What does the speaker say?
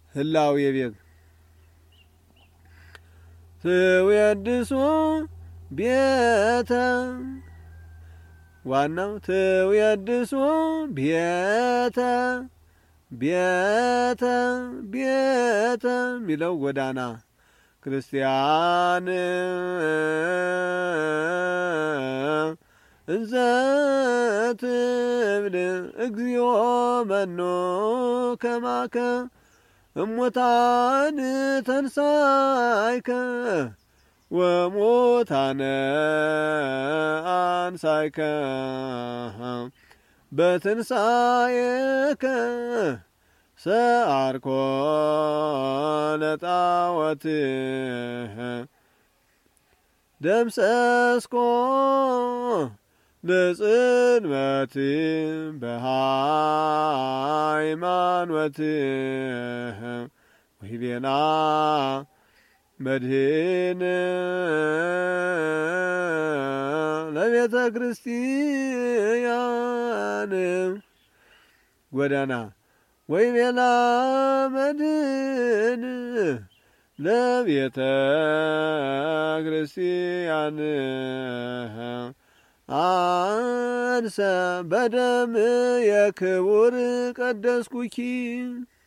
ህላዌ ቤት ትውየድሶ ቤተ ዋናው ትውየድሶ ቤተ ቤተ ቤተ ሚለው ጎዳና ክርስቲያን እንዘ ትብል እግዚኦ መኖ ከማከ እሙታን ተንሳይከ ወሙታነ አንሳይከ በትንሣኤከ ሰአርኮ ለጣዖትህ ደምሰስኮ ለጽልመት በሃይማኖትህ ወይቤላ መድህን ለቤተ ክርስቲያን ጎዳና ወይቤላ መድህን ለቤተ ክርስቲያን አንሰ በደም የክቡር ቀደስኩኪ